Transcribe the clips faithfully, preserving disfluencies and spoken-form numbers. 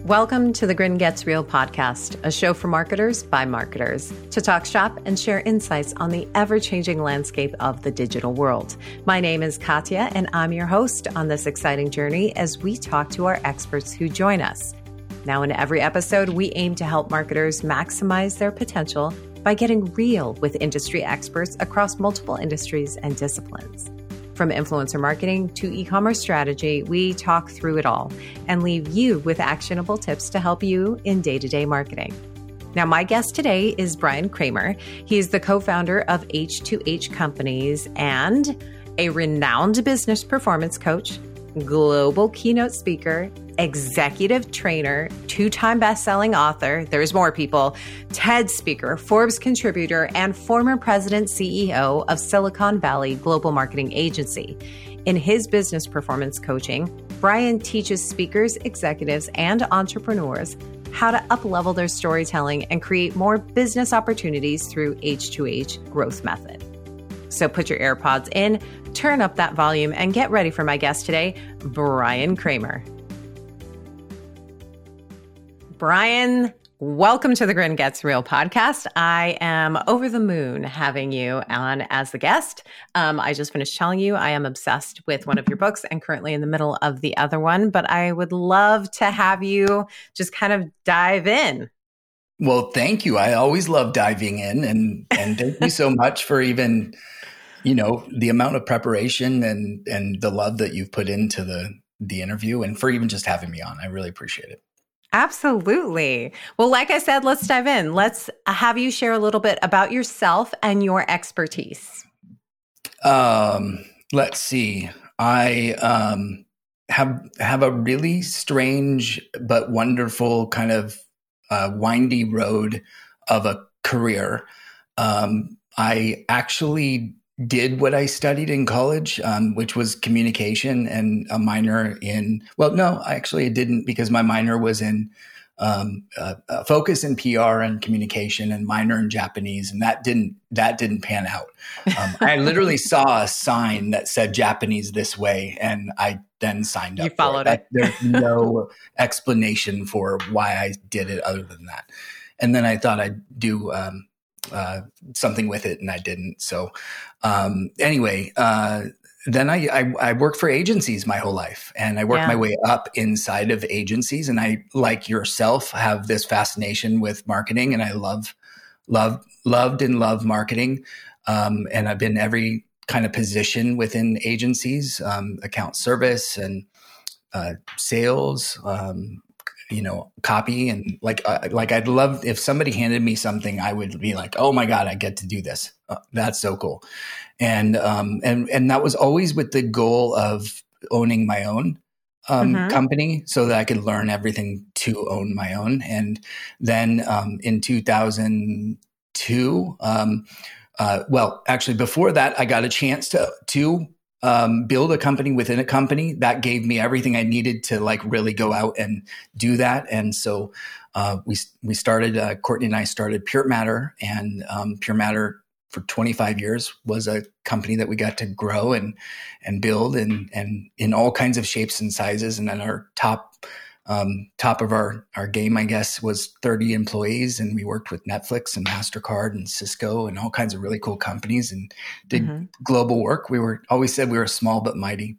Welcome to the Grin Gets Real podcast, a show for marketers by marketers to talk shop and share insights on the ever-changing landscape of the digital world. My name is Katya, and I'm your host on this exciting journey as we talk to our experts who join us. Now, in every episode, we aim to help marketers maximize their potential by getting real with industry experts across multiple industries and disciplines. From influencer marketing to e-commerce strategy, we talk through it all and leave you with actionable tips to help you in day-to-day marketing. Now, my guest today is Brian Kramer. He is the co-founder of H two H Companies and a renowned business performance coach, global keynote speaker, executive trainer, two-time best-selling author, there's more people, TED speaker, Forbes contributor, and former president C E O of Silicon Valley Global Marketing Agency. In his business performance coaching, Brian teaches speakers, executives, and entrepreneurs how to up-level their storytelling and create more business opportunities through H two H growth method. So put your AirPods in, turn up that volume, and get ready for my guest today, Brian Kramer. Brian, welcome to the Grin Gets Real podcast. I am over the moon having you on as the guest. Um, I just finished telling you I am obsessed with one of your books and currently in the middle of the other one, but I would love to have you just kind of dive in. Well, thank you. I always love diving in, and and thank you so much for even, you know, the amount of preparation and and the love that you've put into the the interview, and for even just having me on. I really appreciate it. Absolutely. Well, like I said, let's dive in. Let's have you share a little bit about yourself and your expertise. Um, let's see. I um, have have a really strange but wonderful kind of uh, windy road of a career. Um, I actually did what I studied in college, um, which was communication and a minor in, well, no, actually I didn't, because my minor was in um, uh, a focus in P R and communication and minor in Japanese. And that didn't, that didn't pan out. Um, I literally saw a sign that said Japanese this way, and I then signed up. You followed for it. it. There's no explanation for why I did it other than that. And then I thought I'd do, um, uh, something with it, and I didn't. So, um, anyway, uh, then I, I, I worked for agencies my whole life, and I worked Yeah. my way up inside of agencies. And I, like yourself, have this fascination with marketing, and I love, love, loved and love marketing. Um, and I've been every kind of position within agencies, um, account service and, uh, sales, um, you know, copy, and like, uh, like I'd love if somebody handed me something, I would be like, oh my God, I get to do this. Uh, that's so cool. And, um, and, and that was always with the goal of owning my own, um, Mhm. company, so that I could learn everything to own my own. And then, um, in two thousand two, um, uh, well, actually before that, I got a chance to, to, Um, build a company within a company that gave me everything I needed to like really go out and do that. And so uh, we we started, uh, Courtney and I started Pure Matter, and um, Pure Matter for twenty-five years was a company that we got to grow and and build and and in all kinds of shapes and sizes. And then our top um, top of our our game, I guess, was thirty employees, and we worked with Netflix and MasterCard and Cisco and all kinds of really cool companies and did Mhm. global work. We were always said we were small but mighty.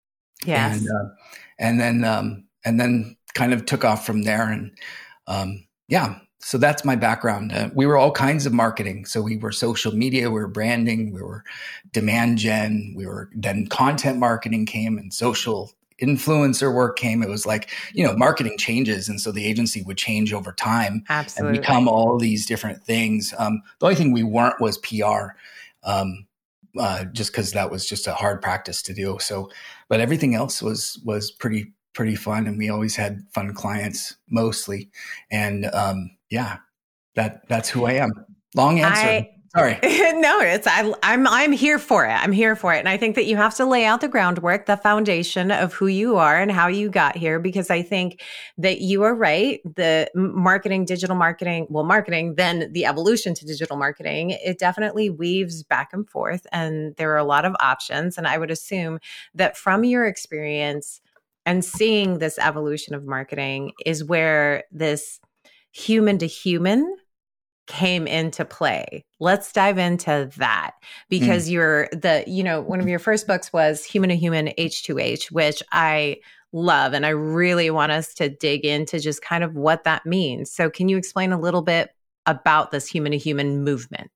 Yes. And uh, and then um, and then kind of took off from there. And um, yeah, so that's my background. Uh, we were all kinds of marketing. So we were social media, we were branding, we were demand gen, we were then content marketing came, and social influencer work came. It was like, you know, marketing changes. And so the agency would change over time Absolutely. and become all these different things. Um, the only thing we weren't was P R, um, uh, just because that was just a hard practice to do. So, but everything else was, was pretty, pretty fun. And we always had fun clients mostly. And um, yeah, that, that's who I am. Long answer. I, Sorry. no, it's I, I'm I'm here for it. I'm here for it, and I think that you have to lay out the groundwork, the foundation of who you are and how you got here. Because I think that you are right. The marketing, digital marketing, well, marketing, then the evolution to digital marketing, it definitely weaves back and forth, and there are a lot of options. And I would assume that from your experience, and seeing this evolution of marketing is where this human to human came into play. Let's dive into that, because mm. you're the, you know, one of your first books was Human to Human H two H, which I love. And I really want us to dig into just kind of what that means. So can you explain a little bit about this human to human movement?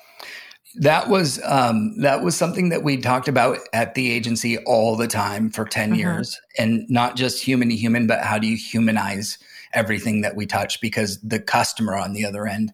That was um, that was something that we talked about at the agency all the time for ten mm-hmm. years, and not just human to human, but how do you humanize everything that we touch? Because the customer on the other end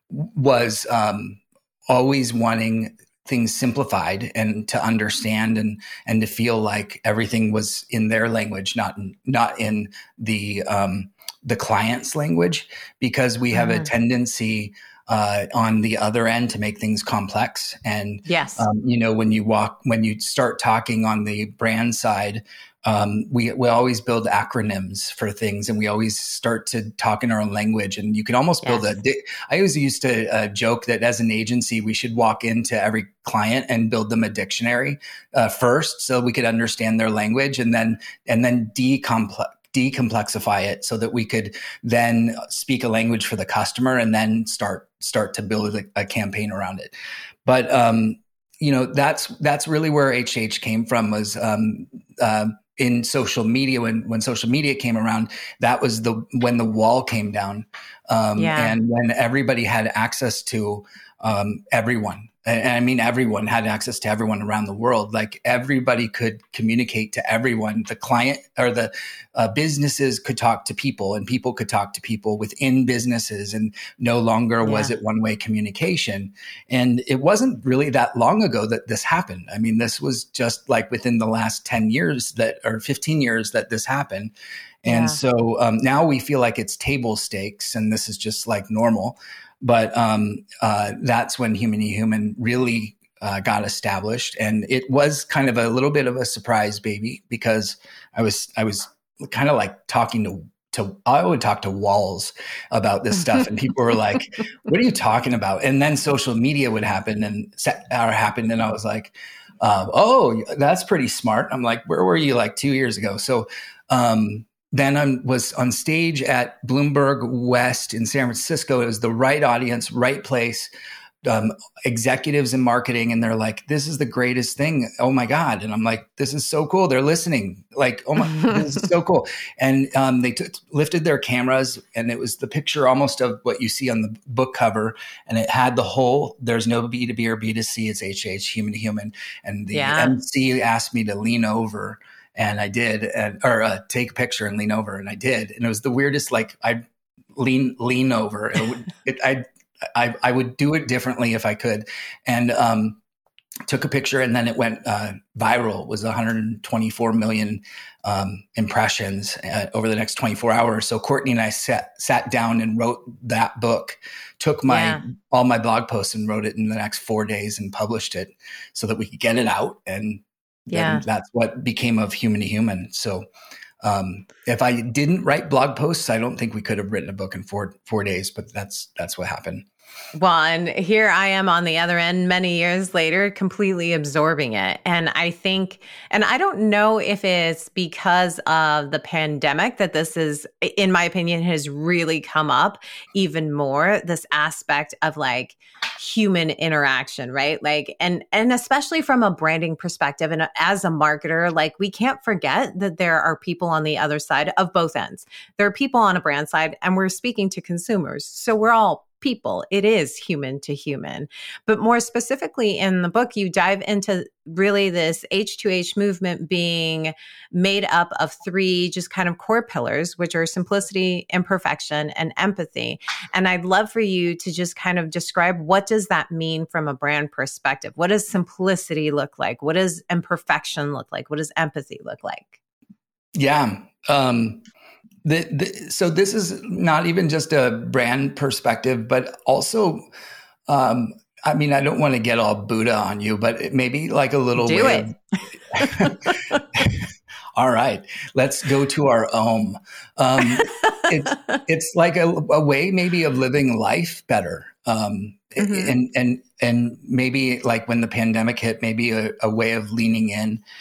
was um, always wanting things simplified and to understand and and to feel like everything was in their language, not in, not in the um, the client's language, because we have mm-hmm. a tendency Uh, on the other end to make things complex. And, yes. um, you know, when you walk, when you start talking on the brand side, um, we, we always build acronyms for things, and we always start to talk in our own language. And you can almost yes. build a, di- I always used to uh, joke that as an agency, we should walk into every client and build them a dictionary uh, first, so we could understand their language, and then, and then decomplex. decomplexify it so that we could then speak a language for the customer, and then start start to build a, a campaign around it. But um, you know, that's that's really where H two H came from, was um, uh, in social media. When when social media came around, that was the when the wall came down, um, yeah. and when everybody had access to um, everyone. And I mean, everyone had access to everyone around the world. Like, everybody could communicate to everyone. The client or the uh, businesses could talk to people, and people could talk to people within businesses. And no longer yeah. was it one-way communication. And it wasn't really that long ago that this happened. I mean, this was just like within the last ten years that, or fifteen years that this happened. And yeah. so um, now we feel like it's table stakes, and this is just like normal. But um, uh, that's when human to human really uh, got established, and it was kind of a little bit of a surprise baby, because I was I was kind of like talking to to I would talk to walls about this stuff, and people were like, "What are you talking about?" And then social media would happen and or happen, and I was like, uh, "Oh, that's pretty smart." I'm like, "Where were you like two years ago?" So. Um, Then I was on stage at Bloomberg West in San Francisco. It was the right audience, right place, um, executives in marketing. And they're like, "This is the greatest thing. Oh my God." And I'm like, "This is so cool. They're listening. Like, oh my, this is so cool." And um, they t- lifted their cameras, and it was the picture almost of what you see on the book cover. And it had the whole, there's no B two B or B two C. It's H two H, human to human. And the yeah. M C asked me to lean over. And I did, and, or uh, take a picture and lean over, and I did. And it was the weirdest, like, I'd lean, lean over. It would, it, I, I, I would do it differently if I could. And um, took a picture, and then it went uh, viral. It was one hundred twenty-four million um, impressions uh, over the next twenty-four hours. So Courtney and I sat, sat down and wrote that book, took my, yeah. all my blog posts and wrote it in the next four days and published it so that we could get it out. And yeah, that's what became of Human to Human. So um, if I didn't write blog posts, I don't think we could have written a book in four four days. But that's that's what happened. Well, and here I am on the other end many years later, completely absorbing it. And I think, and I don't know if it's because of the pandemic that this is, in my opinion, has really come up even more, this aspect of like human interaction, right? Like, and, and especially from a branding perspective, and as a marketer, like, we can't forget that there are people on the other side of both ends. There are people on a brand side, and we're speaking to consumers. So we're all people. It is human to human. But more specifically in the book, you dive into really this H two H movement being made up of three just kind of core pillars, which are simplicity, imperfection, and empathy. And I'd love for you to just kind of describe, what does that mean from a brand perspective? What does simplicity look like? What does imperfection look like? What does empathy look like? Yeah. Um, The, the, so this is not even just a brand perspective, but also, um, I mean, I don't want to get all Buddha on you, but it maybe like a little Do way it. Of, all right, let's go to our Om. Um, it's, it's like a, a way maybe of living life better. Um, mm-hmm. and, and, and maybe like when the pandemic hit, maybe a, a way of leaning in.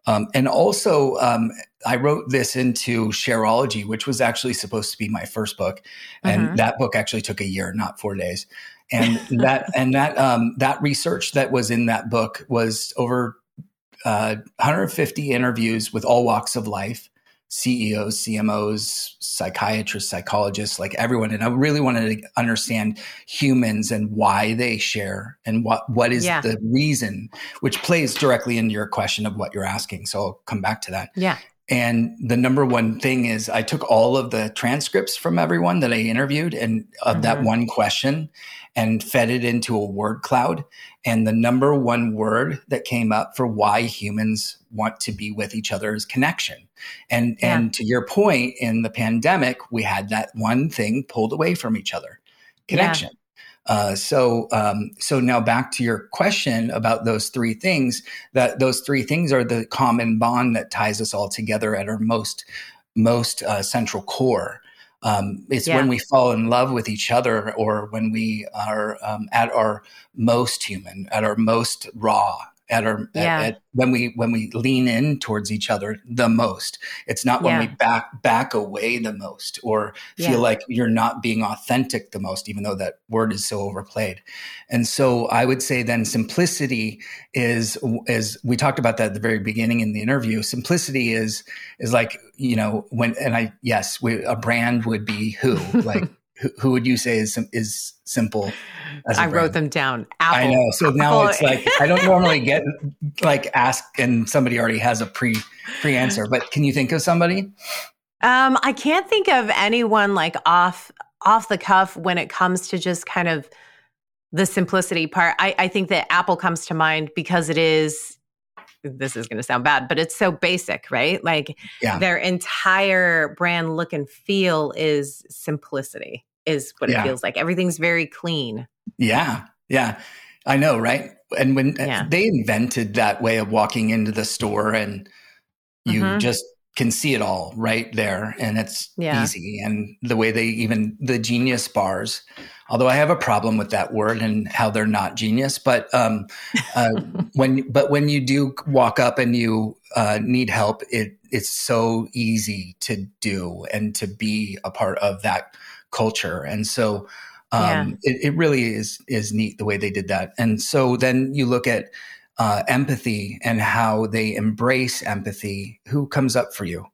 Um, and also, um, I wrote this into Shareology, which was actually supposed to be my first book. And mm-hmm. that book actually took a year, not four days. And that, and that, um, that research that was in that book was over uh, one hundred fifty interviews with all walks of life, C E Os, C M Os, psychiatrists, psychologists, like everyone. And I really wanted to understand humans and why they share and what, what is yeah. the reason, which plays directly into your question of what you're asking. So I'll come back to that. Yeah. And the number one thing is I took all of the transcripts from everyone that I interviewed and of mm-hmm. that one question and fed it into a word cloud. And the number one word that came up for why humans want to be with each other is connection. And, yeah. and to your point, in the pandemic, we had that one thing pulled away from each other, connection. Yeah. Uh, so, um, so now back to your question about those three things, that those three things are the common bond that ties us all together at our most, most, uh, central core. Um, it's yeah. when we fall in love with each other or when we are, um, at our most human, at our most raw, at our, yeah. at, at, when we, when we lean in towards each other the most. It's not when yeah. we back, back away the most or feel yeah. like you're not being authentic the most, even though that word is so overplayed. And so I would say then simplicity is, is we talked about that at the very beginning in the interview. Simplicity is, is like, you know, when, and I, yes, we, a brand would be who, like, who, who would you say is, is simple? As a I brand? Wrote them down. Apple. I know. So now Apple. It's like, I don't normally get like ask and somebody already has a pre pre answer, but can you think of somebody? Um, I can't think of anyone like off, off the cuff when it comes to just kind of the simplicity part. I, I think that Apple comes to mind because it is, this is going to sound bad, but it's so basic, right? Like yeah. their entire brand look and feel is simplicity, is what yeah. it feels like. Everything's very clean. Yeah. Yeah. I know. Right. And when yeah. they invented that way of walking into the store and you mm-hmm. just can see it all right there and it's yeah. easy. And the way they even the Genius bars, although I have a problem with that word and how they're not genius, but um, uh, when but when you do walk up and you uh, need help, it it's so easy to do and to be a part of that culture. And so um, yeah. it, it really is is neat the way they did that. And so then you look at uh, empathy and how they embrace empathy. Who comes up for you?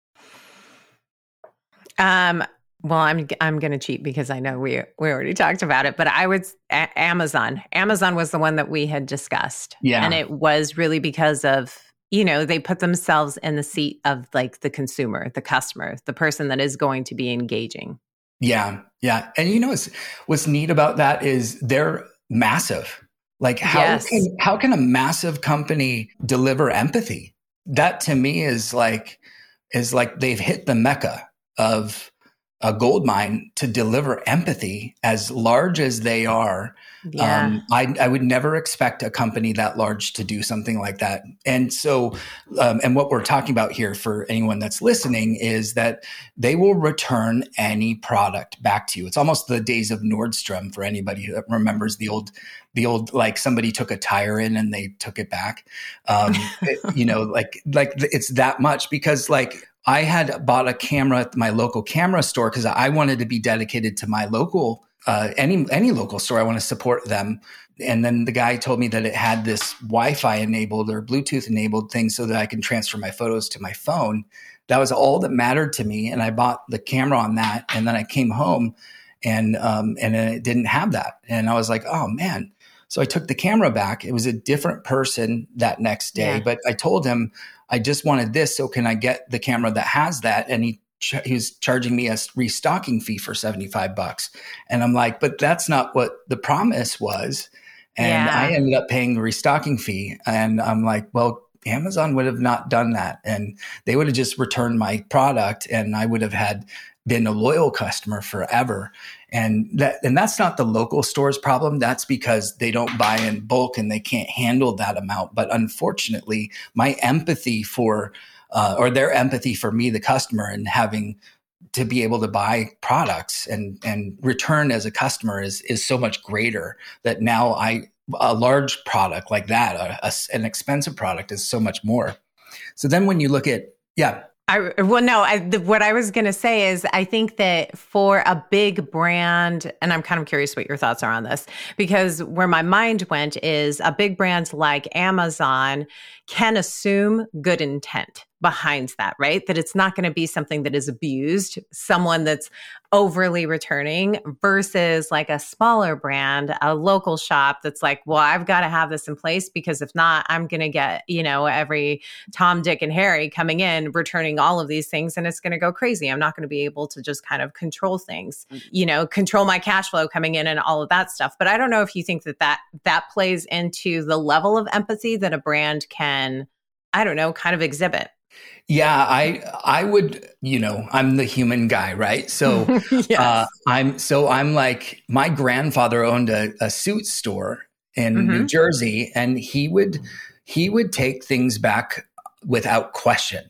Um. Well, I'm I'm going to cheat because I know we we already talked about it, but I would a- Amazon. Amazon was the one that we had discussed, yeah, and it was really because of, you know, they put themselves in the seat of like the consumer, the customer, the person that is going to be engaging. Yeah, yeah, and you know what's what's neat about that is they're massive. Like how yes. can how can a massive company deliver empathy? That to me is like is like they've hit the mecca of a gold mine to deliver empathy as large as they are. Yeah. Um, I, I would never expect a company that large to do something like that. And so, um, and what we're talking about here for anyone that's listening is that they will return any product back to you. It's almost the days of Nordstrom for anybody that remembers the old, the old, like somebody took a tire in and they took it back. Um, it, you know, like, like it's that much because like, I had bought a camera at my local camera store because I wanted to be dedicated to my local, uh, any any local store. I want to support them. And then the guy told me that it had this Wi-Fi enabled or Bluetooth enabled thing so that I can transfer my photos to my phone. That was all that mattered to me. And I bought the camera on that. And then I came home and um, and it didn't have that. And I was like, oh, man. So I took the camera back. It was a different person that next day. Yeah. But I told him, I just wanted this. So can I get the camera that has that? And he, ch- he was charging me a restocking fee for seventy-five bucks. And I'm like, but that's not what the promise was. And yeah. I ended up paying the restocking fee. And I'm like, well, Amazon would have not done that. And they would have just returned my product and I would have had been a loyal customer forever. And that, and that's not the local store's problem. That's because they don't buy in bulk and they can't handle that amount. But unfortunately, my empathy for, uh, or their empathy for me, the customer, and having to be able to buy products and, and return as a customer is, is so much greater that now I, a large product like that, a, a, an expensive product is so much more. So then when you look at, yeah. I, well, no, I, the, what I was going to say is I think that for a big brand, and I'm kind of curious what your thoughts are on this, because where my mind went is a big brand like Amazon can assume good intent behind that, right? That it's not going to be something that is abused, someone that's overly returning versus like a smaller brand, a local shop that's like, well, I've got to have this in place because if not, I'm going to get, you know, every Tom, Dick, and Harry coming in, returning all of these things, and it's going to go crazy. I'm not going to be able to just kind of control things, you know, control my cash flow coming in and all of that stuff. But I don't know if you think that that, that plays into the level of empathy that a brand can, I don't know, kind of exhibit. Yeah, I I would, you know, I'm the human guy, right? So yes. uh, I'm so I'm like, my grandfather owned a, a suit store in mm-hmm. New Jersey, and he would he would take things back without question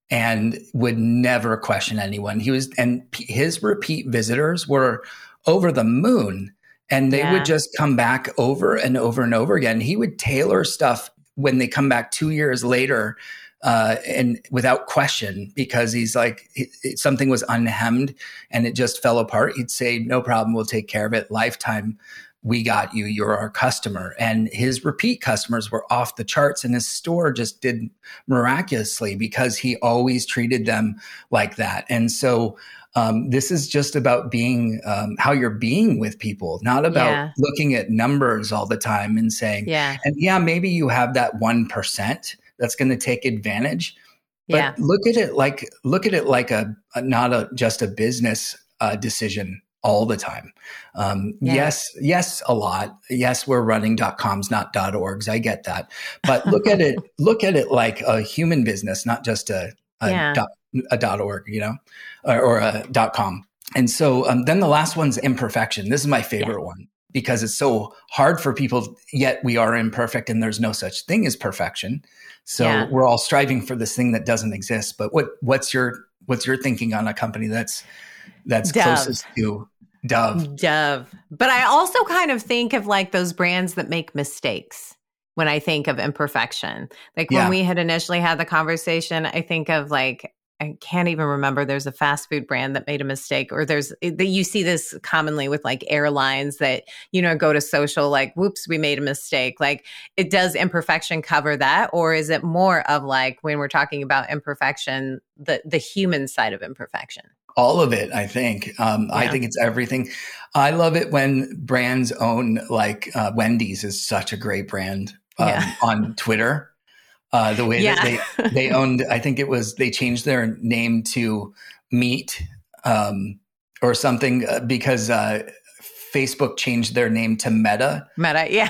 and would never question anyone. He was, and his repeat visitors were over the moon, and they yeah. would just come back over and over and over again. He would tailor stuff when they come back two years later. Uh, and without question, because he's like, it, it, something was unhemmed and it just fell apart. He'd say, no problem, we'll take care of it. Lifetime, we got you, you're our customer. And his repeat customers were off the charts, and his store just did miraculously because he always treated them like that. And so um, this is just about being, um, how you're being with people, not about yeah. looking at numbers all the time and saying, yeah. and yeah, maybe you have that one percent that's going to take advantage. But yeah. look at it like, look at it like a, a not a, just a business uh, decision all the time. Um, yeah. Yes, yes, a lot. Yes, we're running .coms, not .orgs. I get that. But look at it, look at it like a human business, not just a, a, yeah. dot, a .org, you know, or, or a .com. And so um, then the last one's imperfection. This is my favorite yeah. one, because it's so hard for people, yet we are imperfect and there's no such thing as perfection. So yeah. we're all striving for this thing that doesn't exist. But what what's your what's your thinking on a company that's that's Dove. closest to Dove? Dove. But I also kind of think of like those brands that make mistakes when I think of imperfection. Like when yeah. we had initially had the conversation, I think of like, I can't even remember. There's a fast food brand that made a mistake, or there's, you see this commonly with like airlines that, you know, go to social, like, whoops, we made a mistake. Like, it does imperfection cover that? Or is it more of like, when we're talking about imperfection, the, the human side of imperfection? All of it, I think. Um, yeah. I think it's everything. I love it when brands own, like uh, Wendy's is such a great brand um, yeah. on Twitter. Uh, the way yeah. that they, they owned, I think it was, they changed their name to Meat um, or something uh, because uh, Facebook changed their name to Meta. Meta, yeah.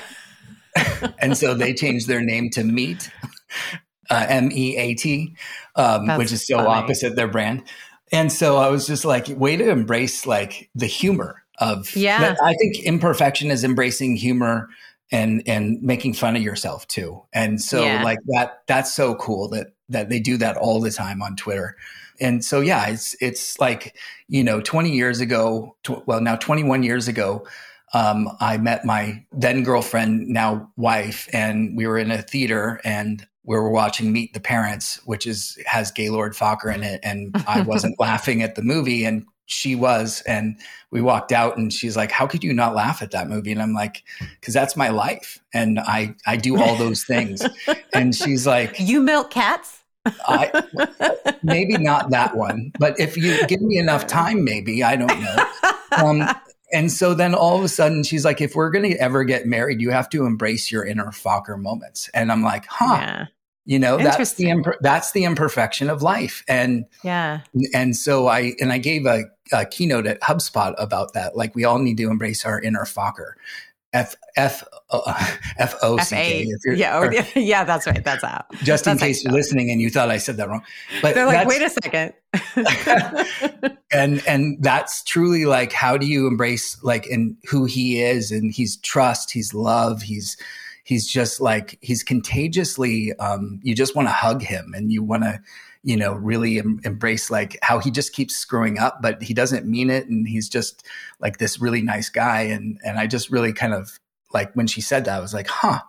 And so they changed their name to Meat, uh, M E A T, um, which is so funny. Opposite their brand. And so I was just like, way to embrace like the humor of, yeah. I think imperfection is embracing humor and, and making fun of yourself too. And so yeah. like that, that's so cool that, that they do that all the time on Twitter. And so, yeah, it's, it's like, you know, twenty years ago, tw- well, now twenty-one years ago, um, I met my then girlfriend, now wife, and we were in a theater and we were watching Meet the Parents, which is, has Gaylord Fokker in it. And I wasn't laughing at the movie and she was, and we walked out and she's like, how could you not laugh at that movie? And I'm like, cause that's my life. And I, I do all those things. And she's like, you milk cats? I, maybe not that one, but if you give me enough time, maybe, I don't know. Um, and so then all of a sudden she's like, if we're going to ever get married, you have to embrace your inner Fokker moments. And I'm like, huh. Yeah. You know, that's the imper- that's the imperfection of life. And yeah. And so I and I gave a, a keynote at HubSpot about that. Like, we all need to embrace our inner Fokker. F F uh, F O C K. Yeah, or, yeah, that's right. That's out. Just that's in case you're listening and you thought I said that wrong. But they're like, wait a second. and and that's truly like, how do you embrace like in who he is? And he's trust, he's love, he's He's just like, he's contagiously, um, you just want to hug him and you want to, you know, really em- embrace like how he just keeps screwing up, but he doesn't mean it. And he's just like this really nice guy. And, and I just really kind of like, when she said that, I was like, huh,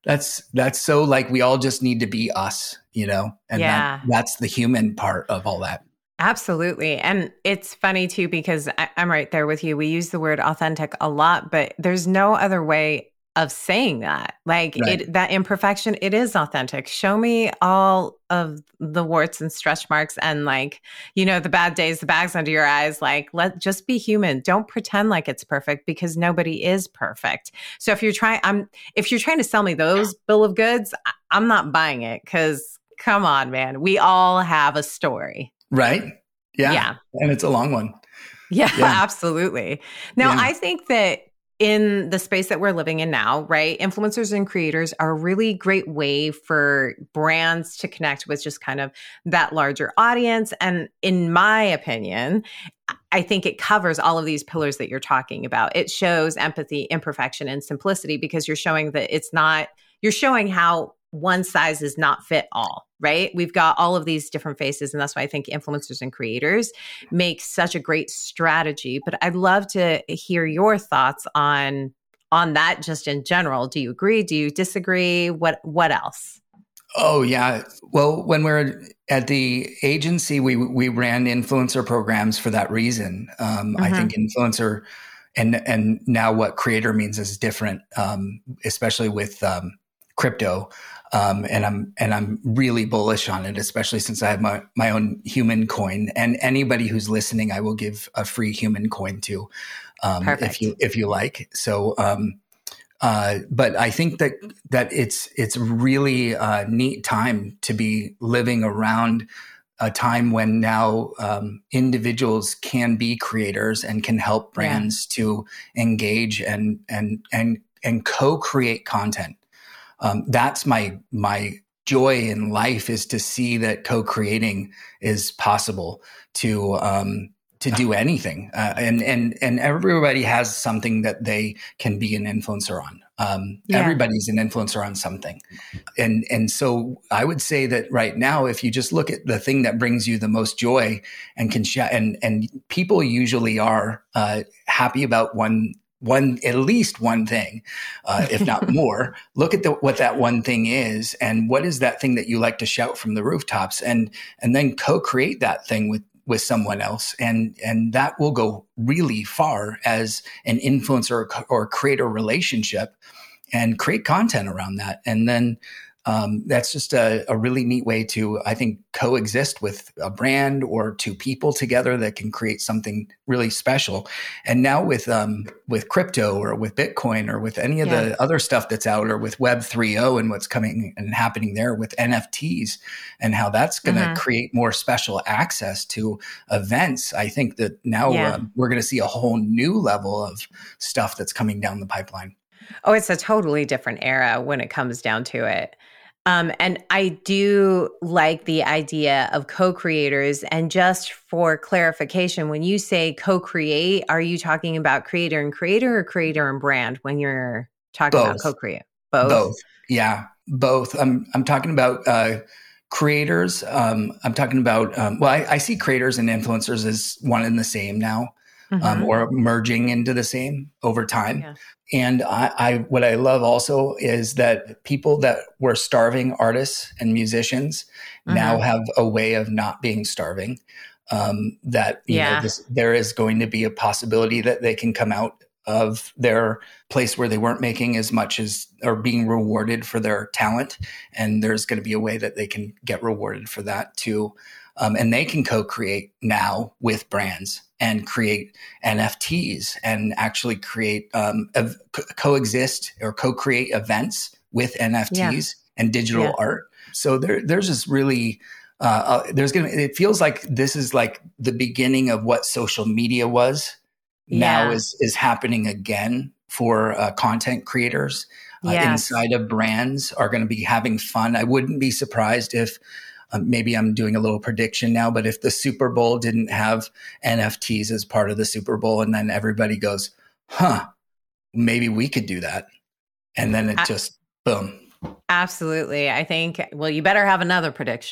That's that's so like we all just need to be us, you know, and Yeah. that, that's the human part of all that. Absolutely. And it's funny too, because I, I'm right there with you. We use the word authentic a lot, but there's no other way of saying that. Like Right. it, that imperfection, it is authentic. Show me all of the warts and stretch marks and like, you know, the bad days, the bags under your eyes. Like, let just be human. Don't pretend like it's perfect because nobody is perfect. So if you're trying, I'm, if you're trying to sell me those bill of goods, I, I'm not buying it because come on, man, we all have a story. Right. Yeah. Yeah. And it's a long one. Yeah, Yeah. absolutely. Now, Yeah. I think that in the space that we're living in now, right, influencers and creators are a really great way for brands to connect with just kind of that larger audience. And in my opinion, I think it covers all of these pillars that you're talking about. It shows empathy, imperfection, and simplicity because you're showing that it's not, you're showing how one size does not fit all, right? We've got all of these different faces. And that's why I think influencers and creators make such a great strategy. But I'd love to hear your thoughts on, on that just in general. Do you agree? Do you disagree? What, what else? Oh, yeah. Well, when we're at the agency, we we ran influencer programs for that reason. Um, mm-hmm. I think influencer and and now what creator means is different, um, especially with um, crypto. Um, and I'm and I'm really bullish on it, especially since I have my, my own human coin. And anybody who's listening, I will give a free human coin to, um, if you if you like. So, um, uh, but I think that that it's it's really a neat time to be living around a time when now um, individuals can be creators and can help brands yeah. to engage and and and and co-create content. Um, that's my my joy in life, is to see that co-creating is possible to um, to do anything, uh, and and and everybody has something that they can be an influencer on. Um, yeah. Everybody's an influencer on something, and and so I would say that right now, if you just look at the thing that brings you the most joy and can sh- and and people usually are uh, happy about one. One, at least one thing, uh, if not more. Look at the, what that one thing is, and what is that thing that you like to shout from the rooftops, and and then co-create that thing with with someone else, and and that will go really far as an influencer or, or creator relationship, and create content around that, and then. Um, that's just a, a really neat way to, I think, coexist with a brand or two people together that can create something really special. And now with um, with crypto or with Bitcoin or with any of yeah. the other stuff that's out, or with Web three point oh and what's coming and happening there with N F Ts and how that's going to mm-hmm. create more special access to events, I think that now yeah. uh, we're going to see a whole new level of stuff that's coming down the pipeline. Oh, it's a totally different era when it comes down to it. Um, and I do like the idea of co-creators. And just for clarification, when you say co-create, are you talking about creator and creator or creator and brand when you're talking both. about co-create? Both. Both. Yeah, both. I'm I'm talking about uh, creators. Um, I'm talking about, um, well, I, I see creators and influencers as one and the same now. Mm-hmm. Um, or merging into the same over time. Yeah. And I, I, what I love also is that people that were starving artists and musicians mm-hmm. now have a way of not being starving. Um, that you yeah. know, this, there is going to be a possibility that they can come out of their place where they weren't making as much as, or being rewarded for their talent. And there's going to be a way that they can get rewarded for that too. Um, and they can co-create now with brands and create N F Ts and actually create um, ev- coexist or co-create events with N F Ts yeah. and digital yeah. art. So there, there's this really, uh, uh, there's gonna. It feels like this is like the beginning of what social media was. Yeah. Now is is happening again for uh, content creators uh, yes. inside of brands are going to be having fun. I wouldn't be surprised if. Um, maybe I'm doing a little prediction now, but if the Super Bowl didn't have N F Ts as part of the Super Bowl, and then everybody goes, huh, maybe we could do that. And then it just, boom. Absolutely. I think, well, you better have another prediction.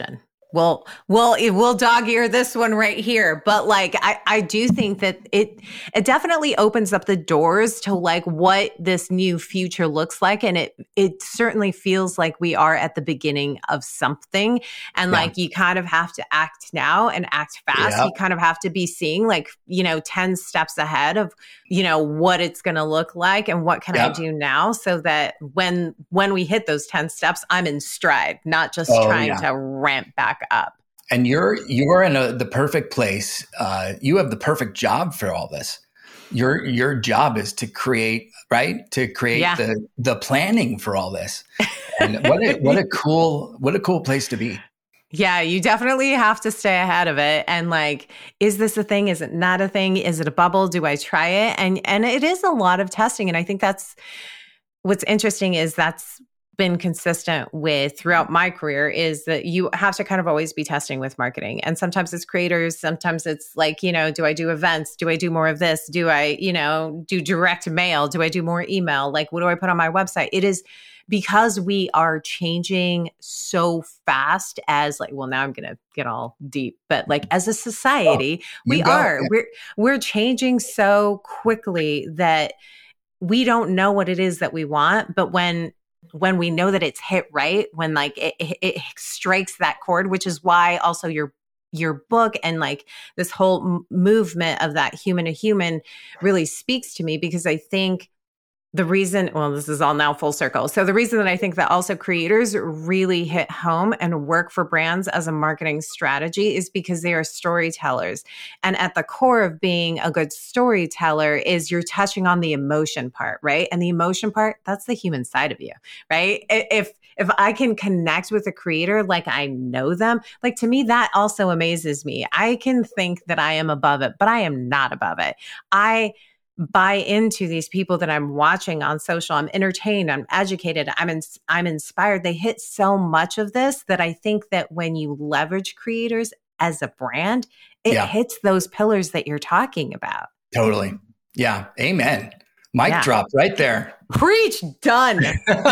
Well, well, it will dog ear this one right here. But like, I, I do think that it, it definitely opens up the doors to like what this new future looks like. And it, it certainly feels like we are at the beginning of something. And yeah. like, you kind of have to act now and act fast. Yeah. You kind of have to be seeing like, you know, ten steps ahead of, you know, what it's going to look like and what can yeah. I do now so that when, when we hit those ten steps, I'm in stride, not just oh, trying yeah. to ramp back up. And you're you're in a, the perfect place. Uh, you have the perfect job for all this. Your your job is to create, right? To create yeah. the the planning for all this. And what a what a cool what a cool place to be. Yeah, you definitely have to stay ahead of it. And like, is this a thing? Is it not a thing? Is it a bubble? Do I try it? And and it is a lot of testing. And I think that's what's interesting is that's been consistent with throughout my career is that you have to kind of always be testing with marketing. And sometimes it's creators, sometimes it's like, you know, do I do events? Do I do more of this? Do I, you know, do direct mail? Do I do more email? Like, what do I put on my website? It is because we are changing so fast as like, well, now I'm going to get all deep, but like as a society, oh, we are, it. we're, we're changing so quickly that we don't know what it is that we want. But when when we know that it's hit right, when like it, it, it strikes that chord, which is why also your your book and like this whole m- movement of that human to human really speaks to me, because I think the reason, well, this is all now full circle. So the reason that I think that also creators really hit home and work for brands as a marketing strategy is because they are storytellers. And at the core of being a good storyteller is you're touching on the emotion part, right? And the emotion part, that's the human side of you, right? If if I can connect with a creator like I know them, like to me, that also amazes me. I can think that I am above it, but I am not above it. I buy into these people that I'm watching on social. I'm entertained. I'm educated. I'm in, I'm inspired. They hit so much of this that I think that when you leverage creators as a brand, it yeah. hits those pillars that you're talking about. Totally. Yeah. Amen. Mic yeah. drop right there. Preach, done. But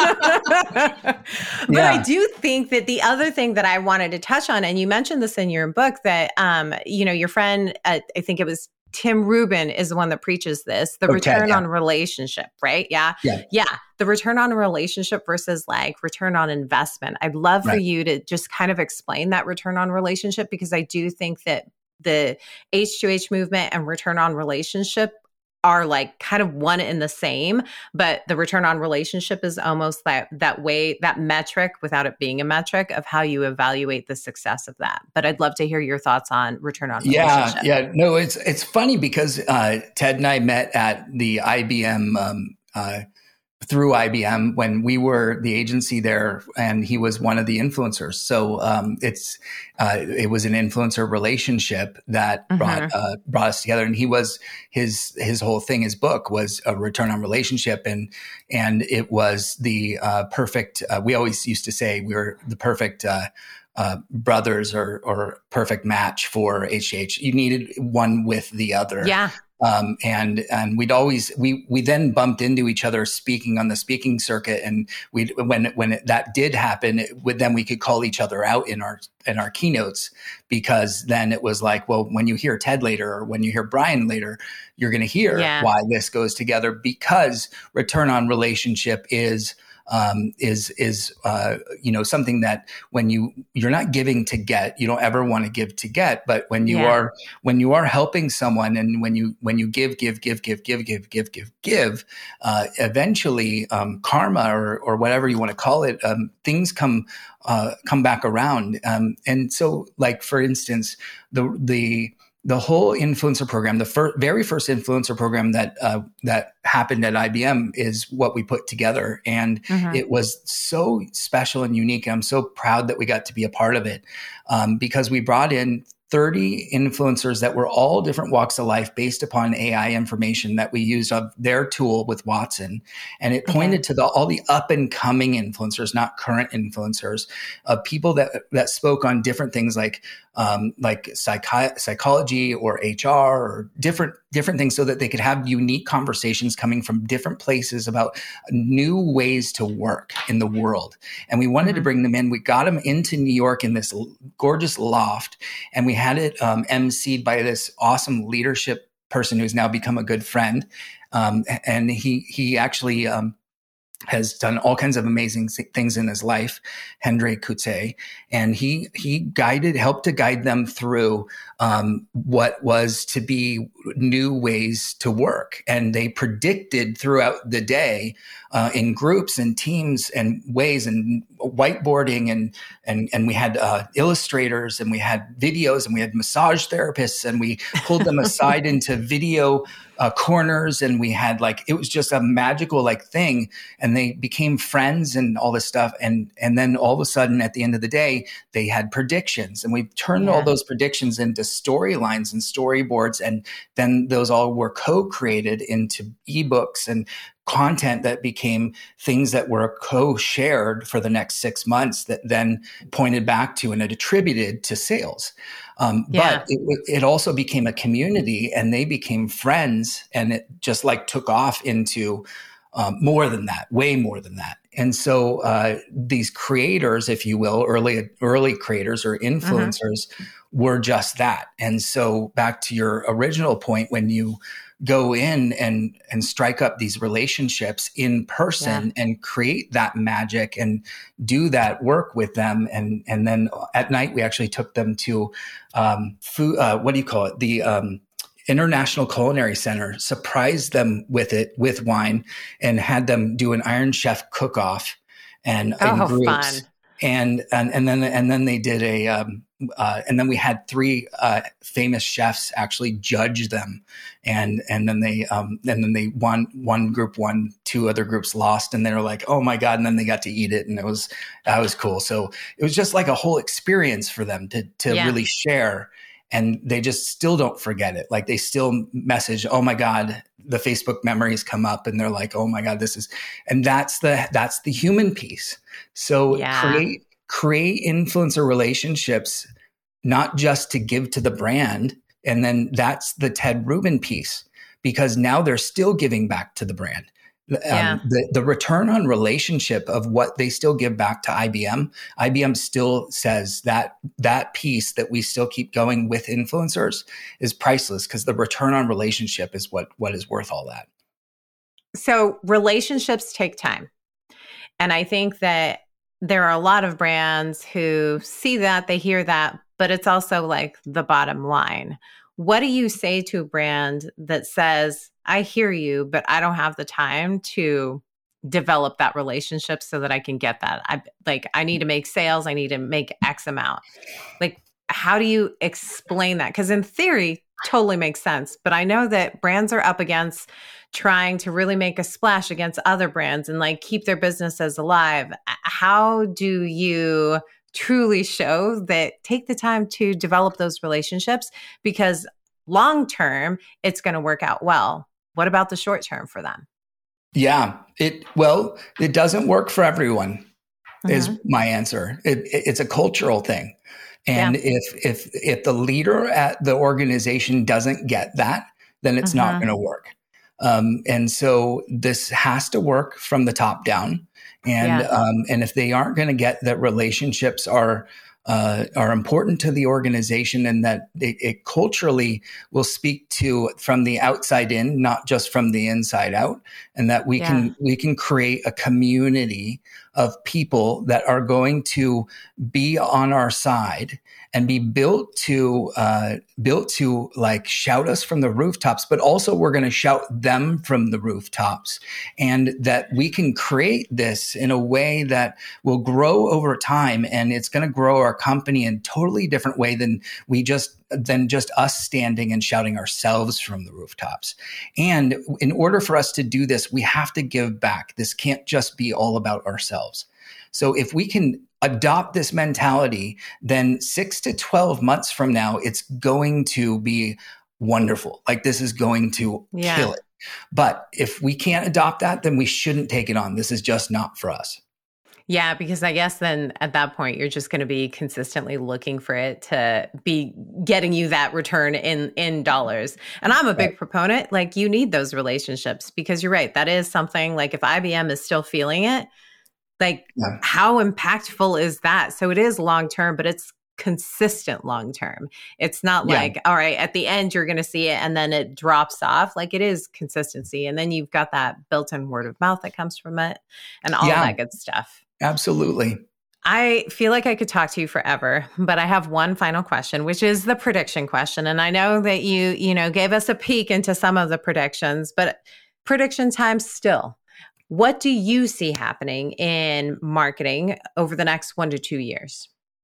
yeah. I do think that the other thing that I wanted to touch on, and you mentioned this in your book, that, um, you know, your friend, uh, I think it was Tim Rubin is the one that preaches this, the okay, return yeah. on relationship, right? Yeah. yeah. Yeah. The return on relationship versus like return on investment. I'd love right. for you to just kind of explain that return on relationship, because I do think that the H two H movement and return on relationship are like kind of one and the same, but the return on relationship is almost that that way, that metric without it being a metric of how you evaluate the success of that. But I'd love to hear your thoughts on return on relationship. Yeah, yeah. No, it's it's funny because uh, Ted and I met at the I B M um, uh, through I B M when we were the agency there, and he was one of the influencers. So um, it's uh, it was an influencer relationship that mm-hmm. brought uh, brought us together. And he was his his whole thing, his book was a return on relationship, and and it was the uh, perfect. Uh, we always used to say we were the perfect. Uh, Uh, brothers or or perfect match for H T H. You needed one with the other. Yeah. Um, and and we'd always we we then bumped into each other speaking on the speaking circuit, and we when when it, that did happen, it would, then we could call each other out in our in our keynotes, because then it was like, well, when you hear Ted later or when you hear Brian later, you're going to hear yeah. why this goes together, because return on relationship is. Um, is is uh, you know, something that when you you're not giving to get, you don't ever want to give to get, but when you yeah. are when you are helping someone, and when you when you give give give give give give give give give, uh, eventually um, karma or or whatever you want to call it, um, things come uh, come back around, um, and so like for instance, the the. The whole influencer program, the fir- very first influencer program that uh, that happened at I B M is what we put together. And mm-hmm. it was so special and unique. I'm so proud that we got to be a part of it, um, because we brought in thirty influencers that were all different walks of life based upon A I information that we used of their tool with Watson. And it pointed okay. to the, all the up and coming influencers, not current influencers, of people that, that spoke on different things like, um, like psychi- psychology or H R or different, different things, so that they could have unique conversations coming from different places about new ways to work in the world. And we wanted mm-hmm. to bring them in. We got them into New York in this gorgeous loft, and we had it um, emceed by this awesome leadership person who's now become a good friend. Um, and he he actually um, has done all kinds of amazing things in his life, Hendry Coutset, and he he guided, helped to guide them through um, what was to be new ways to work. And they predicted throughout the day uh, in groups and teams and ways and whiteboarding, and and and we had uh, illustrators, and we had videos, and we had massage therapists, and we pulled them aside into video Uh, corners, and we had like, it was just a magical like thing, and they became friends and all this stuff. And, and then all of a sudden at the end of the day, they had predictions, and we turned yeah. all those predictions into storylines and storyboards. And then those all were co-created into ebooks and content that became things that were co-shared for the next six months that then pointed back to and it attributed to sales. Um, yeah. But it, it also became a community, and they became friends, and it just like took off into um, more than that, way more than that. And so uh, these creators, if you will, early early creators or influencers mm-hmm. were just that. And so back to your original point, when you go in and and strike up these relationships in person yeah. and create that magic and do that work with them. And and then at night, we actually took them to um, food, uh, what do you call it? The um, International Culinary Center, surprised them with it, with wine, and had them do an Iron Chef cook-off and oh, in groups. Fun. And, and, and then, and then they did a, um, uh, and then we had three, uh, famous chefs actually judge them. And, and then they, um, and then they won, one group won, two other groups lost, and they were like, oh my God. And then they got to eat it. And it was, that was cool. So it was just like a whole experience for them to, to yeah. really share. And they just still don't forget it. Like they still message, oh my God, the Facebook memories come up, and they're like, oh my God, this is, and that's the, that's the human piece. So yeah. create, create influencer relationships, not just to give to the brand. And then that's the Ted Rubin piece, because now they're still giving back to the brand. Yeah. Um, the, the return on relationship of what they still give back to I B M, I B M still says that that piece that we still keep going with influencers is priceless, because the return on relationship is what, what is worth all that. So relationships take time. And I think that there are a lot of brands who see that, they hear that, but it's also like the bottom line. What do you say to a brand that says, I hear you, but I don't have the time to develop that relationship so that I can get that? I like, I need to make sales. I need to make X amount. Like, how do you explain that? Because in theory, totally makes sense. But I know that brands are up against trying to really make a splash against other brands and like keep their businesses alive. How do you truly show that take the time to develop those relationships? Because long term, it's going to work out well. What about the short term for them? Yeah, it well, it doesn't work for everyone, mm-hmm. is my answer. It, it, it's a cultural thing. And yeah. if if if the leader at the organization doesn't get that, then it's uh-huh. not going to work. Um, and so this has to work from the top down. And yeah. um, and if they aren't going to get that relationships are uh, are important to the organization, and that it, it culturally will speak to from the outside in, not just from the inside out, and that we yeah. can we can create a community of people that are going to be on our side and be built to uh, built to like shout us from the rooftops, but also we're going to shout them from the rooftops, and that we can create this in a way that will grow over time, and it's going to grow our company in a totally different way than we just than just us standing and shouting ourselves from the rooftops. And in order for us to do this, we have to give back. This can't just be all about ourselves. So if we can adopt this mentality, then six to twelve months from now, it's going to be wonderful. Like this is going to yeah. kill it. But if we can't adopt that, then we shouldn't take it on. This is just not for us. Yeah, because I guess then at that point, you're just going to be consistently looking for it to be getting you that return in, in dollars. And I'm a big right. proponent, like you need those relationships because you're right. That is something like if I B M is still feeling it, like yeah. how impactful is that? So it is long-term, but it's consistent long-term. It's not yeah. like, all right, at the end, you're going to see it and then it drops off. Like it is consistency. And then you've got that built-in word of mouth that comes from it and all yeah. that good stuff. Absolutely. I feel like I could talk to you forever, but I have one final question, which is the prediction question. And I know that you, you know, gave us a peek into some of the predictions, but prediction time still. What do you see happening in marketing over the next one to two years?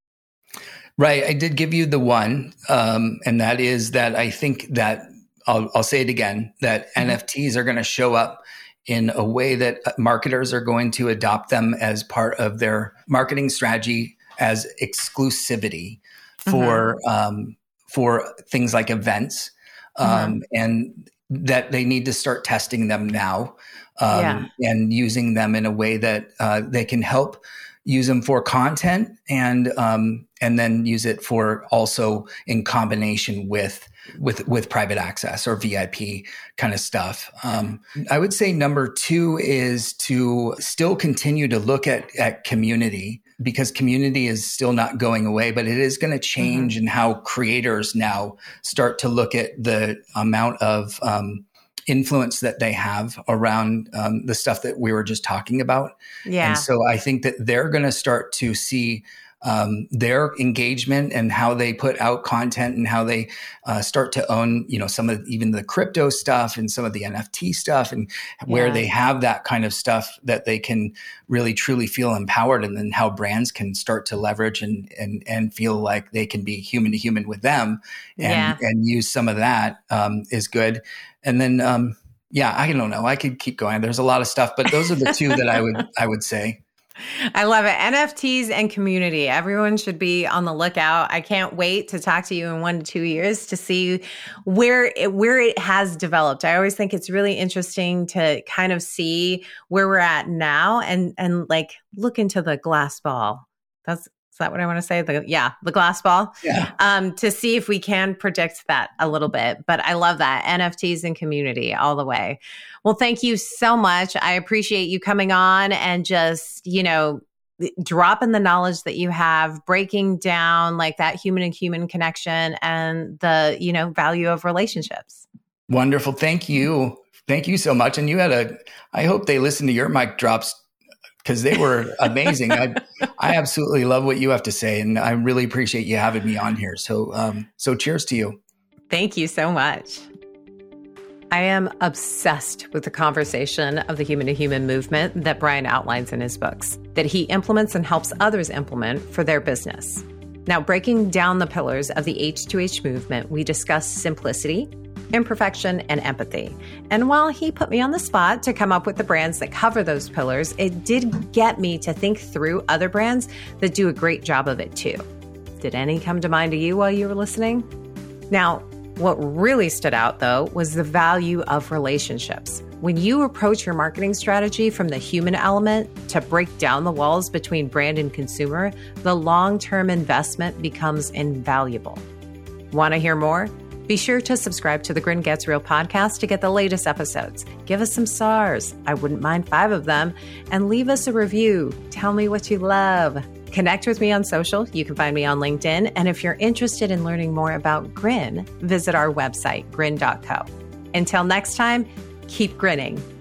Right. I did give you the one, um, and that is that I think that, I'll, I'll say it again, that mm-hmm. N F Ts are going to show up in a way that marketers are going to adopt them as part of their marketing strategy as exclusivity for mm-hmm. um, for things like events, um, mm-hmm. and that they need to start testing them now um, yeah. and using them in a way that uh, they can help use them for content and um, and then use it for also in combination with with with private access or V I P kind of stuff. Um, I would say number two is to still continue to look at at community because community is still not going away, but it is going to change mm-hmm. in how creators now start to look at the amount of um, influence that they have around um, the stuff that we were just talking about. Yeah. And so I think that they're going to start to see um, their engagement and how they put out content and how they uh, start to own, you know, some of even the crypto stuff and some of the N F T stuff and where yeah. they have that kind of stuff that they can really truly feel empowered, and then how brands can start to leverage and and and feel like they can be human to human with them and yeah. and use some of that um, is good. And then, um, yeah, I don't know. I could keep going. There's a lot of stuff, but those are the two that I would I would say. I love it. N F Ts and community. Everyone should be on the lookout. I can't wait to talk to you in one to two years to see where it, where it has developed. I always think it's really interesting to kind of see where we're at now and and like look into the glass ball. That's Is that what I want to say? The, yeah, the glass ball. Yeah. Um, to see if we can predict that a little bit. But I love that. N F Ts and community all the way. Well, thank you so much. I appreciate you coming on and just, you know, dropping the knowledge that you have, breaking down like that human and human connection and the, you know, value of relationships. Wonderful. Thank you. Thank you so much. And you had a, I hope they listen to your mic drops because they were amazing. I I absolutely love what you have to say, and I really appreciate you having me on here. So um, so cheers to you. Thank you so much. I am obsessed with the conversation of the human-to-human movement that Brian outlines in his books, that he implements and helps others implement for their business. Now, breaking down the pillars of the H two H movement, we discuss simplicity, imperfection, and empathy. And while he put me on the spot to come up with the brands that cover those pillars, it did get me to think through other brands that do a great job of it too. Did any come to mind to you while you were listening? Now, what really stood out though was the value of relationships. When you approach your marketing strategy from the human element to break down the walls between brand and consumer, the long-term investment becomes invaluable. Want to hear more? Be sure to subscribe to the Grin Gets Real podcast to get the latest episodes. Give us some stars. I wouldn't mind five of them. And leave us a review. Tell me what you love. Connect with me on social. You can find me on LinkedIn. And if you're interested in learning more about Grin, visit our website, grin dot co. Until next time, keep grinning.